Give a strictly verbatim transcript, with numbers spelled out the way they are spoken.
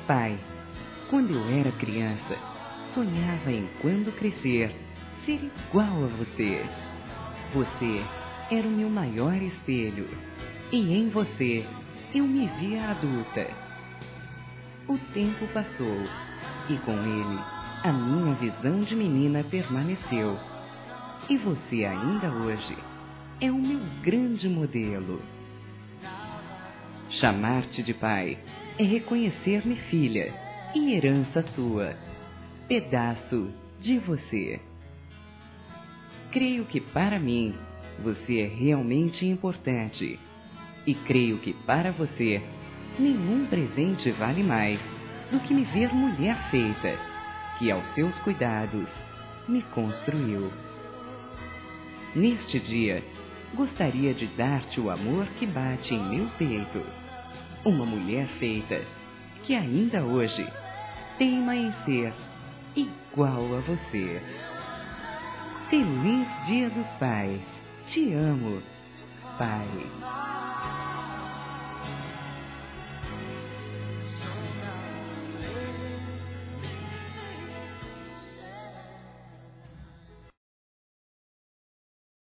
Pai, quando eu era criança, sonhava em, quando crescer, ser igual a você. Você era o meu maior espelho, e em você eu me via adulta. O tempo passou, e com ele a minha visão de menina permaneceu. E você ainda hoje é o meu grande modelo. Chamar-te de pai é reconhecer-me filha e herança sua, pedaço de você. Creio que para mim você é realmente importante, e creio que para você nenhum presente vale mais do que me ver mulher feita, que aos seus cuidados me construiu. Neste dia, gostaria de dar-te o amor que bate em meu peito. Uma mulher feita, que ainda hoje teima em ser igual a você. Feliz Dia dos Pais. Te amo, Pai.